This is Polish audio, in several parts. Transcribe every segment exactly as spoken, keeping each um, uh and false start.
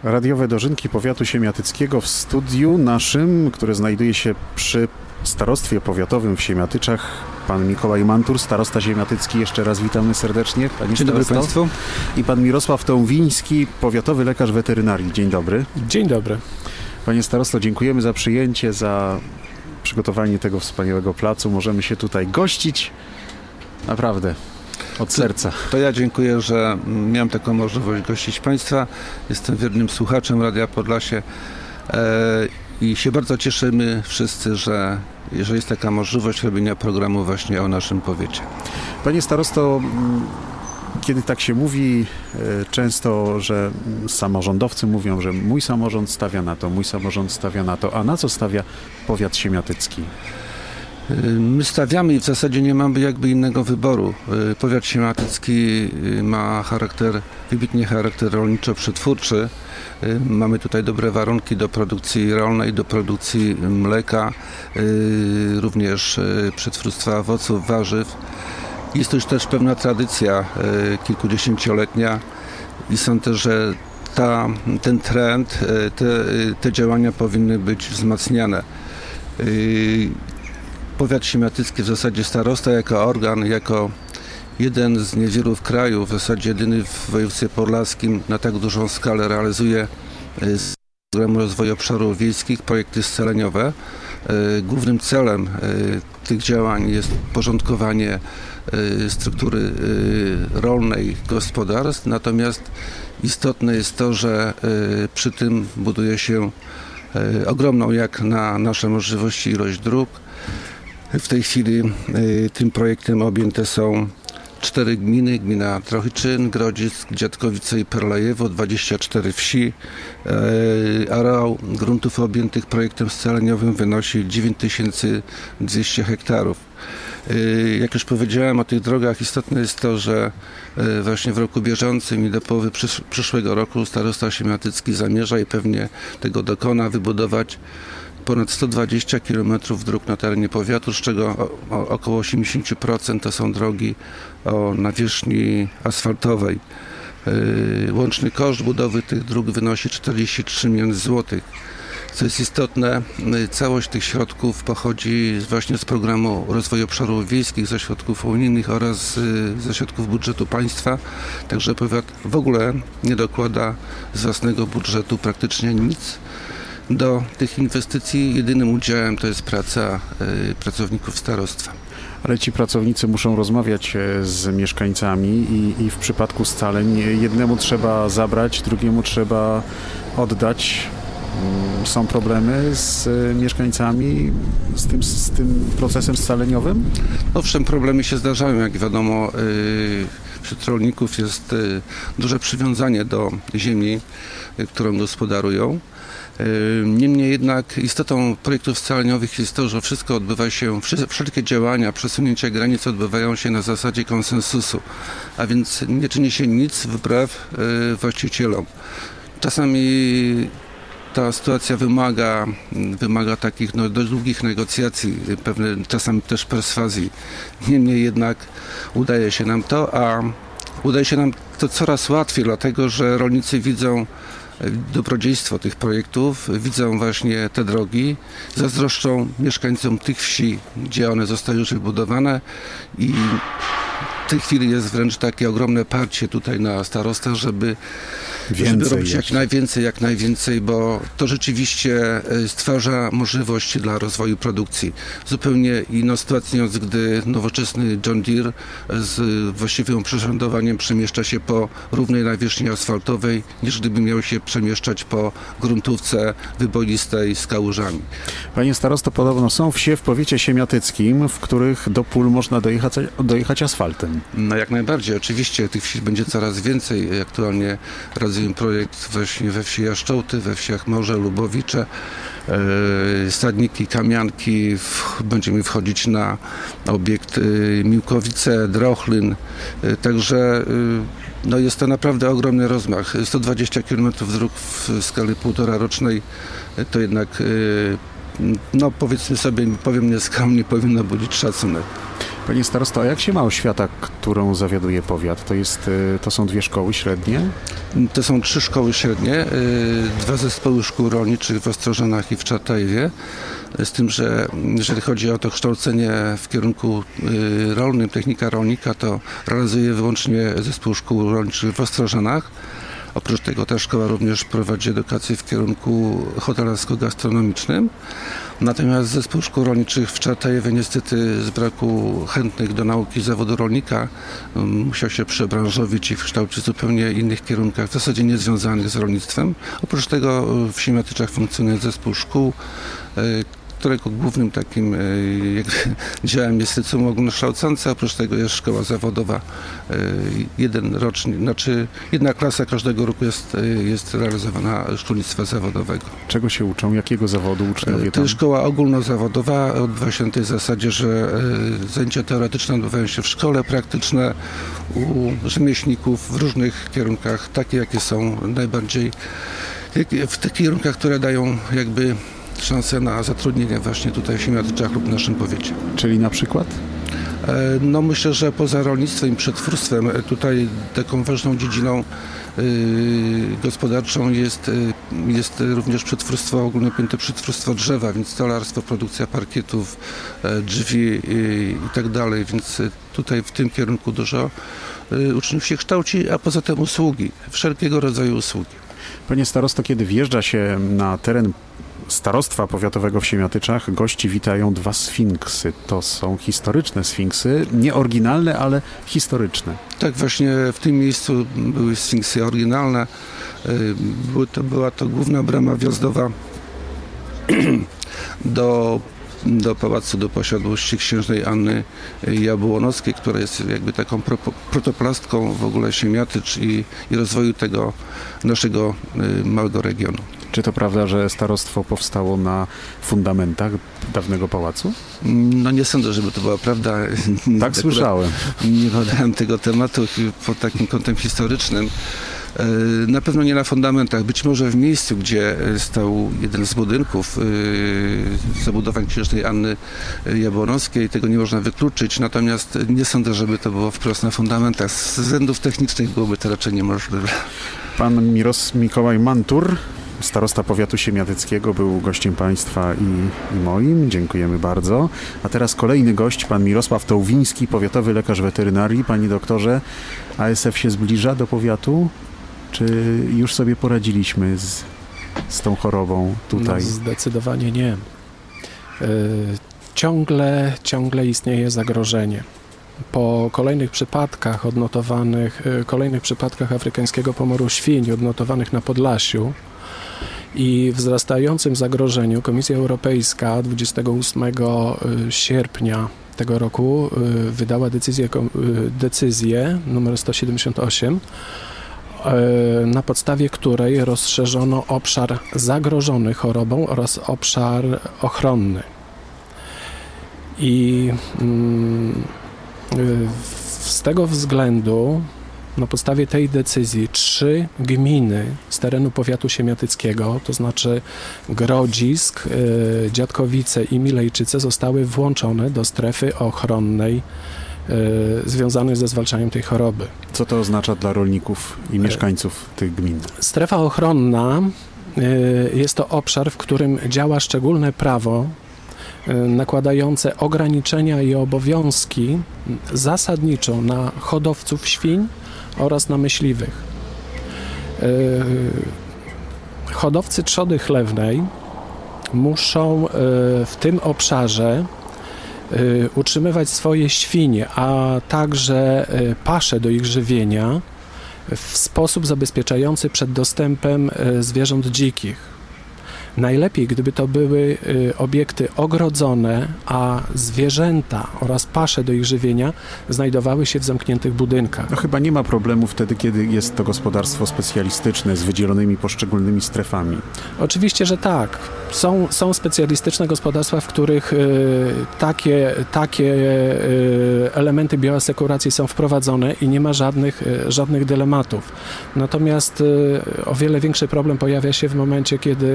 Radiowe dożynki powiatu siemiatyckiego w studiu naszym, które znajduje się przy starostwie powiatowym w Siemiatyczach. Pan Mikołaj Mantur, starosta siemiatycki. Jeszcze raz witamy serdecznie. Panie Dzień dobry Państwu. I pan Mirosław Tąwiński, powiatowy lekarz weterynarii. Dzień dobry. Dzień dobry. Panie starosto, dziękujemy za przyjęcie, za przygotowanie tego wspaniałego placu. Możemy się tutaj gościć. Naprawdę. Od serca. To, to ja dziękuję, że miałem taką możliwość gościć Państwa. Jestem wiernym słuchaczem Radia Podlasie e, i się bardzo cieszymy wszyscy, że, że jest taka możliwość robienia programu właśnie o naszym powiecie. Panie starosto, kiedy tak się mówi często, że samorządowcy mówią, że mój samorząd stawia na to, mój samorząd stawia na to, a na co stawia powiat siemiatycki? My stawiamy i w zasadzie nie mamy jakby innego wyboru. Powiat siemiatycki ma charakter, wybitnie charakter rolniczo-przetwórczy. Mamy tutaj dobre warunki do produkcji rolnej, do produkcji mleka, również przetwórstwa owoców, warzyw. Jest to już też pewna tradycja kilkudziesięcioletnia i sądzę, że ta, ten trend, te, te działania powinny być wzmacniane. Powiat siemiatycki, w zasadzie starosta jako organ, jako jeden z niewielu w kraju, w zasadzie jedyny w województwie podlaskim na tak dużą skalę realizuje z programu rozwoju obszarów wiejskich projekty scaleniowe. Głównym celem tych działań jest porządkowanie struktury rolnej gospodarstw, natomiast istotne jest to, że przy tym buduje się ogromną jak na nasze możliwości ilość dróg. W tej chwili y, tym projektem objęte są cztery gminy, gmina Trochyczyn, Grodzisk, Dziadkowice i Perlajewo, dwadzieścia cztery wsi. Y, areał gruntów objętych projektem scaleniowym wynosi dziewięć tysięcy dwieście hektarów. Y, jak już powiedziałem o tych drogach, istotne jest to, że y, właśnie w roku bieżącym i do połowy przysz- przyszłego roku starosta siemiatycki zamierza i pewnie tego dokona wybudować ponad sto dwadzieścia kilometrów dróg na terenie powiatu, z czego o, o, około osiemdziesiąt procent to są drogi o nawierzchni asfaltowej. Yy, łączny koszt budowy tych dróg wynosi czterdzieści trzy miliony złotych. Co jest istotne, yy, całość tych środków pochodzi właśnie z programu rozwoju obszarów wiejskich, ze środków unijnych oraz yy, ze środków budżetu państwa. Także powiat w ogóle nie dokłada z własnego budżetu praktycznie nic do tych inwestycji. Jedynym udziałem to jest praca y, pracowników starostwa. Ale ci pracownicy muszą rozmawiać z mieszkańcami i, i w przypadku scaleń jednemu trzeba zabrać, drugiemu trzeba oddać. Są problemy z mieszkańcami, z tym, z tym procesem scaleniowym? Owszem, problemy się zdarzają. Jak wiadomo, y, wśród rolników jest y, duże przywiązanie do ziemi, y, którą gospodarują. Niemniej jednak istotą projektów scaleniowych jest to, że wszystko odbywa się, wszelkie działania, przesunięcia granic odbywają się na zasadzie konsensusu, a więc nie czyni się nic wbrew właścicielom. Czasami ta sytuacja wymaga, wymaga takich no, dość długich negocjacji, pewne czasami też perswazji. Niemniej jednak udaje się nam to, a udaje się nam to coraz łatwiej, dlatego że rolnicy widzą dobrodziejstwo tych projektów, widzą właśnie te drogi, zazdroszczą mieszkańcom tych wsi, gdzie one zostały już wybudowane i w tej chwili jest wręcz takie ogromne parcie tutaj na starostach, żeby, żeby robić jak najwięcej, jak najwięcej, bo to rzeczywiście stwarza możliwości dla rozwoju produkcji. Zupełnie inną sytuacją, gdy nowoczesny John Deere z właściwym przyrządowaniem przemieszcza się po równej nawierzchni asfaltowej, niż gdyby miał się przemieszczać po gruntówce wyboistej z kałużami. Panie starosto, podobno są wsie w powiecie siemiatyckim, w których do pól można dojechać, dojechać asfaltem. No jak najbardziej, oczywiście tych wsi będzie coraz więcej. Aktualnie realizujemy projekt właśnie we wsi Jaszczołty, we wsiach Morze, Lubowicze, yy, Stadniki, Kamianki. W, będziemy wchodzić na obiekt yy, Miłkowice, Drochlyn. Yy, także yy, no jest to naprawdę ogromny rozmach. sto dwadzieścia kilometrów dróg w skali półtora rocznej yy, to jednak yy, no powiedzmy sobie, powiem nieskromnie, powinno budzić szacunek. Panie starosto, a jak się ma oświata, którą zawiaduje powiat? To, jest, to są dwie szkoły średnie? To są trzy szkoły średnie, dwa zespoły szkół rolniczych w Ostrożanach i w Czartajewie. Z tym, że jeżeli chodzi o to kształcenie w kierunku rolnym, technika rolnika, to realizuje wyłącznie zespół szkół rolniczych w Ostrożanach. Oprócz tego ta szkoła również prowadzi edukację w kierunku hotelarsko-gastronomicznym. Natomiast zespół szkół rolniczych w Czartajewie niestety z braku chętnych do nauki zawodu rolnika musiał się przebranżowić i kształcić w zupełnie innych kierunkach, w zasadzie niezwiązanych z rolnictwem. Oprócz tego w Siemiatyczach funkcjonuje zespół szkół, którego głównym takim jakby, działem jest liceum ogólnokształcące. Oprócz tego jest szkoła zawodowa. Jeden rocznik, znaczy jedna klasa każdego roku jest, jest realizowana szkolnictwa zawodowego. Czego się uczą? Jakiego zawodu uczniowie tam? To jest szkoła ogólnozawodowa. Odbywa się na tej zasadzie, że zajęcia teoretyczne odbywają się w szkole, praktyczne u rzemieślników w różnych kierunkach, takie jakie są najbardziej w tych kierunkach, które dają jakby szansę na zatrudnienie właśnie tutaj w Siemiatyczach lub w naszym powiecie. Czyli na przykład? No myślę, że poza rolnictwem i przetwórstwem tutaj taką ważną dziedziną yy, gospodarczą jest, yy, jest również przetwórstwo, ogólnie pojęte przetwórstwo drzewa, więc stolarstwo, produkcja parkietów, yy, drzwi yy, i tak dalej, więc tutaj w tym kierunku dużo yy, uczniów się kształci, a poza tym usługi, wszelkiego rodzaju usługi. Panie starosto, kiedy wjeżdża się na teren starostwa powiatowego w Siemiatyczach, gości witają dwa sfinksy. To są historyczne sfinksy, nie oryginalne, ale historyczne. Tak, właśnie w tym miejscu były sfinksy oryginalne. Były to, była to główna brama wjazdowa do, do pałacu, do posiadłości księżnej Anny Jabłonowskiej, która jest jakby taką pro, protoplastką w ogóle Siemiatycz i, i rozwoju tego naszego małego regionu. Czy to prawda, że starostwo powstało na fundamentach dawnego pałacu? No nie sądzę, żeby to była prawda. Tak słyszałem. Nie badałem tego tematu pod takim kątem historycznym. Na pewno nie na fundamentach. Być może w miejscu, gdzie stał jeden z budynków zabudowań księżnej Anny Jabłonowskiej, tego nie można wykluczyć. Natomiast nie sądzę, żeby to było wprost na fundamentach. Z względów technicznych byłoby to raczej niemożliwe. Pan Miros Mikołaj Mantur, starosta powiatu siemiatyckiego, był gościem państwa i, i moim. Dziękujemy bardzo. A teraz kolejny gość, pan Mirosław Tołwiński, powiatowy lekarz weterynarii. Panie doktorze, A S F się zbliża do powiatu? Czy już sobie poradziliśmy z, z tą chorobą tutaj? No, zdecydowanie nie. Yy, ciągle, ciągle istnieje zagrożenie. Po kolejnych przypadkach odnotowanych, yy, kolejnych przypadkach afrykańskiego pomoru świń odnotowanych na Podlasiu i wzrastającym zagrożeniu Komisja Europejska dwudziestego ósmego sierpnia tego roku yy, wydała decyzję, yy, decyzję numer sto siedemdziesiąt osiem, na podstawie której rozszerzono obszar zagrożony chorobą oraz obszar ochronny. I z tego względu na podstawie tej decyzji trzy gminy z terenu powiatu siemiatyckiego, to znaczy Grodzisk, Dziadkowice i Milejczyce, zostały włączone do strefy ochronnej związanych ze zwalczaniem tej choroby. Co to oznacza dla rolników i mieszkańców tych gmin? Strefa ochronna jest to obszar, w którym działa szczególne prawo nakładające ograniczenia i obowiązki zasadniczo na hodowców świń oraz na myśliwych. Hodowcy trzody chlewnej muszą w tym obszarze utrzymywać swoje świnie, a także pasze do ich żywienia w sposób zabezpieczający przed dostępem zwierząt dzikich. Najlepiej, gdyby to były obiekty ogrodzone, a zwierzęta oraz pasze do ich żywienia znajdowały się w zamkniętych budynkach. No chyba nie ma problemu wtedy, kiedy jest to gospodarstwo specjalistyczne z wydzielonymi poszczególnymi strefami. Oczywiście, że tak. Są, są specjalistyczne gospodarstwa, w których y, takie, takie y, elementy bioasekuracji są wprowadzone i nie ma żadnych, y, żadnych dylematów. Natomiast y, o wiele większy problem pojawia się w momencie, kiedy dotyczy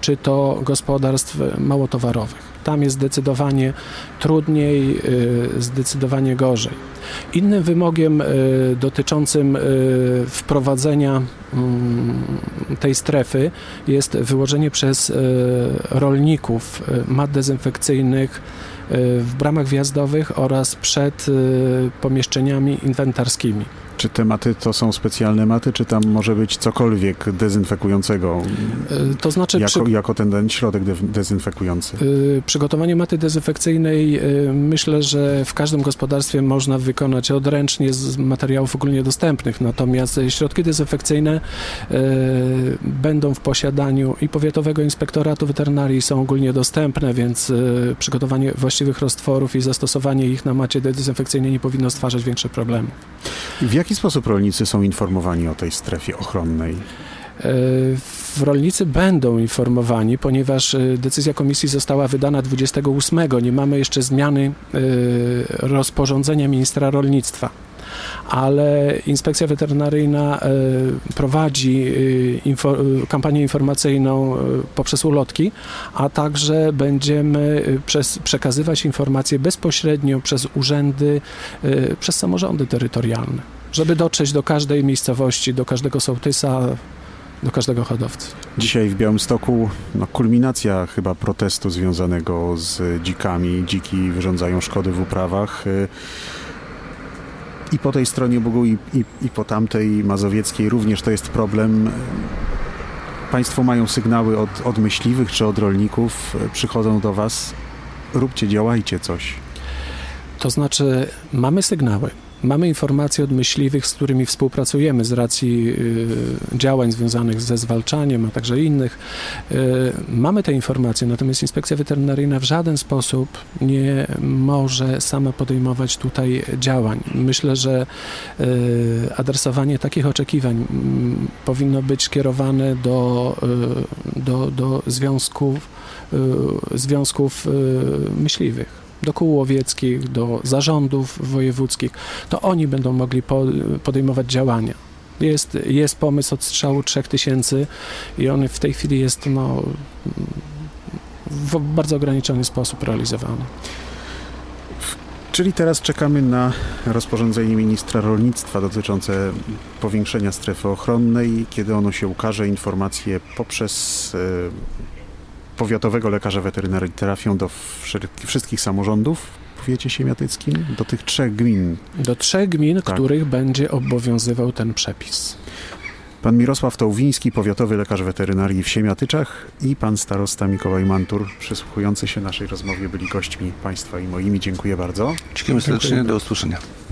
dotyczy to gospodarstw małotowarowych. Tam jest zdecydowanie trudniej, zdecydowanie gorzej. Innym wymogiem dotyczącym wprowadzenia tej strefy jest wyłożenie przez rolników mat dezynfekcyjnych w bramach wjazdowych oraz przed pomieszczeniami inwentarskimi. Czy te maty to są specjalne maty, czy tam może być cokolwiek dezynfekującego, to znaczy jako, przy... jako ten, ten środek de, dezynfekujący? Przygotowanie maty dezynfekcyjnej myślę, że w każdym gospodarstwie można wykonać odręcznie z materiałów ogólnie dostępnych, natomiast środki dezynfekcyjne będą w posiadaniu i Powiatowego Inspektoratu Weterynarii, są ogólnie dostępne, więc przygotowanie właściwych roztworów i zastosowanie ich na macie dezynfekcyjnej nie powinno stwarzać większych problemów. W jaki sposób rolnicy są informowani o tej strefie ochronnej? Rolnicy będą informowani, ponieważ decyzja komisji została wydana dwudziestego ósmego. Nie mamy jeszcze zmiany rozporządzenia ministra rolnictwa, ale Inspekcja Weterynaryjna prowadzi info, kampanię informacyjną poprzez ulotki, a także będziemy przez, przekazywać informacje bezpośrednio przez urzędy, przez samorządy terytorialne, żeby dotrzeć do każdej miejscowości, do każdego sołtysa, do każdego hodowcy. Dzisiaj w Białymstoku no, kulminacja chyba protestu związanego z dzikami. Dziki wyrządzają szkody w uprawach. I po tej stronie Bugu, i, i, i po tamtej mazowieckiej również to jest problem. Państwo mają sygnały od, od myśliwych czy od rolników, przychodzą do Was, róbcie, działajcie coś. To znaczy, mamy sygnały. Mamy informacje od myśliwych, z którymi współpracujemy z racji y, działań związanych ze zwalczaniem, a także innych. Y, mamy te informacje, natomiast Inspekcja Weterynaryjna w żaden sposób nie może sama podejmować tutaj działań. Myślę, że y, adresowanie takich oczekiwań y, powinno być kierowane do, y, do, do związków, y, związków y, myśliwych, do kół łowieckich, do zarządów wojewódzkich, to oni będą mogli po, podejmować działania. Jest, jest pomysł odstrzału trzech tysięcy i on w tej chwili jest no, w bardzo ograniczony sposób realizowany. Czyli teraz czekamy na rozporządzenie ministra rolnictwa dotyczące powiększenia strefy ochronnej. Kiedy ono się ukaże, informacje poprzez powiatowego lekarza weterynarii trafią do wszystkich samorządów w powiecie siemiatyckim, do tych trzech gmin. Do trzech gmin, tak, których będzie obowiązywał ten przepis. Pan Mirosław Tołwiński, powiatowy lekarz weterynarii w Siemiatyczach, i pan starosta Mikołaj Mantur, przysłuchujący się naszej rozmowie, byli gośćmi Państwa i moimi. Dziękuję bardzo. Dziękujemy serdecznie, do usłyszenia.